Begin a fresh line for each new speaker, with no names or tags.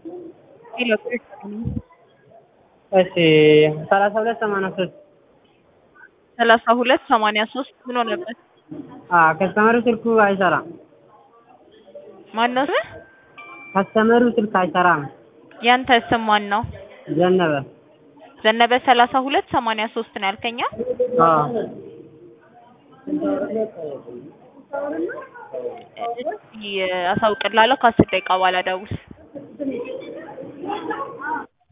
ሄሎ
እሺ 3283
3283 ምን ሆነበት?
ከስተመሩ ስልኩ አይሰራም።
ማነው ስምህ?
ከስተመሩ ስልክ አይሰራም።
ያንተ ስም ማን ነው?
ዘነበ።
ዘነበ 3283 ነው ያልከኛ? እሺ አሳውቅልሃለሁ ከ10 ደቂቃ በኋላ ደውል።